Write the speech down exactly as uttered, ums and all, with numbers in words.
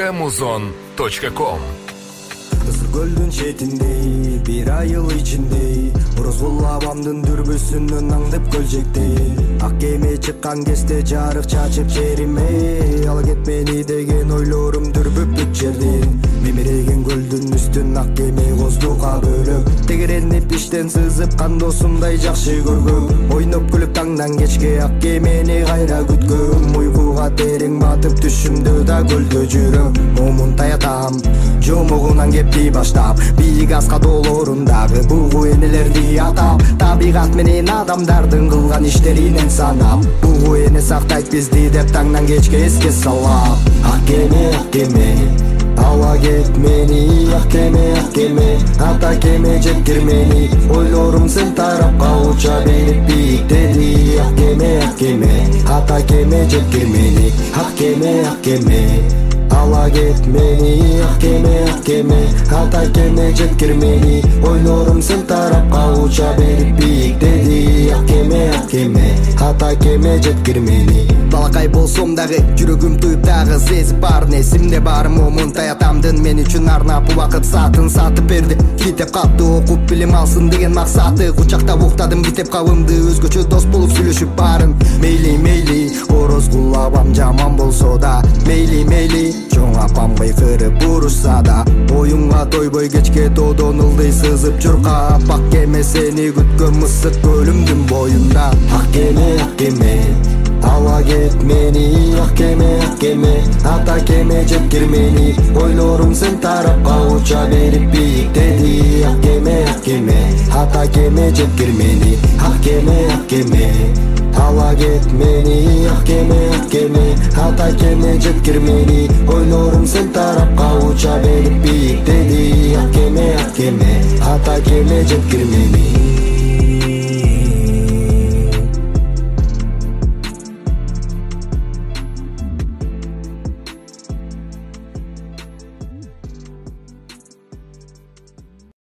точка музон точка ком. Ысыр көлдүн четиндей, бир айыл ичиндей, Орозгул абамдын дүрбүсүнөн аңдып көлжектей. Ак кеме чыккан кезде жарык чачып жериме, ала кетмени деген ойлорум дүрбүп бүт жердин. Мемиреген көлдүн үстүн ак кеме коздука бөлөп, тегеренип иштен сызып кан досумдай жакшы көргөм. Ойноп күлүп таңдан кечке ак кемени кайра күткөм. Уйкуга терең батып түшүмдө да көлдө жүрөм. Момун таятам, жомогунан кепти баштап, бийик аска долорундагы бугу энелерди атап, табигат менен адамдардын кылган иштеринен санап, бугу эне сактайт бизди деп таңдан кечке эске салап. Ак кеме, ак кеме, ала кет мени, ак кеме, ак кеме, ата кеме жеткир мени, ойлорум сен тарапка уча берип бийиктеди. Ак кеме, ак кеме, ата кеме жеткир мени, ак кеме, ак кеме, ала кет мени, ак кеме, ак кеме, ата кеме жеткир мени, ойлорум сен тарапка уча берип бийиктеди. Ак кеме, ак кеме, ата кеме жеткир мени. Балакай болсом дагы жүрөгүм тыйып дагы сезип баарын эсимде бар. Момун таятамдын мен үчүн арнап убакыт саатын сатып берди. Китеп катты окуп билим алсын деген максаты, кучактап уктадым китеп кабымды, өзгөчө дос болуп сүйлөшүп баарын. Мейли мейли Орозгул абам жаман болсо да, мейли мейли чоң апам кыйкырып урушса да, оюнга тойбой кечке тоодон ылдый сызып чуркап, ак кеме сени күткөн мысык көлүмдүн боюнда. Ак кеме, ак кеме, ала кет мени, ак кеме, ак кеме, ата кеме жеткир мени, ойлорум сен тарапка уча берип бийиктеди. Ак кеме, ак кеме, ата кеме жеткир мени, ак кеме, ак кеме, ала кет мени, ак кеме, ак кеме, ата кеме жеткир мени, ойлорум сен тарапка уча берип бийиктеди. Ак кеме, ак кеме, ата кеме жеткир мени.